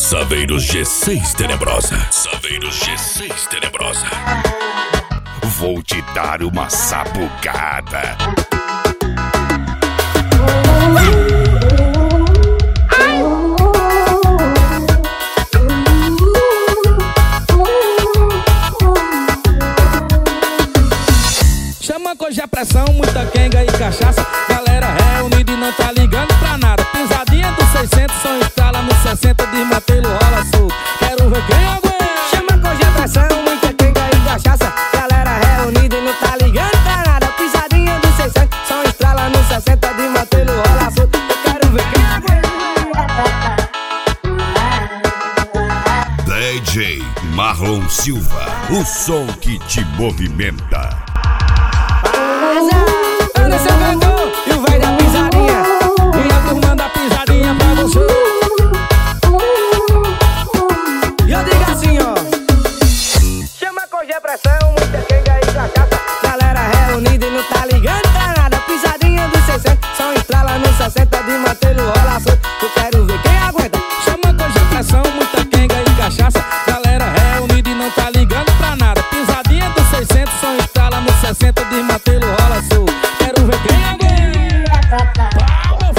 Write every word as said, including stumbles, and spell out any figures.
Saveiros G seis Tenebrosa. Saveiros G seis Tenebrosa. Vou te dar uma sabucada. Chama hoje a pressão, muita quenga e cachaça. Galera reunida e não tá ligando pra nada. Pisadinha dos seiscentos, som estrala no sessenta. Desmantelo, rola solto, quero ver quem aguenta. Chama hoje a pressão, muita quenga e cachaça. Galera reunida e não tá ligando pra nada. Pisadinha dos seiscentos, som estrala no sessenta. Desmantelo, rola solto, eu quero ver quem aguenta. D J Marlon Silva, o som que te movimenta. Eu nesse cantor e o véi da pisadinha. E a turma da pisadinha pra você. E eu digo assim, ó. Chama hoje a pressão, muita quenga e cachaça. Galera reunida e não tá ligando pra nada. Pisadinha dos seiscentos, som estrala no sessenta. De mantê-lo rola solto, eu quero ver quem aguenta. Chama hoje a pressão, muita quenga e cachaça. Galera reunida e não tá ligando pra nada. Pisadinha dos seiscentos, som estrala no sessenta. Desmantelo, rola solto, quero ver quem aguenta.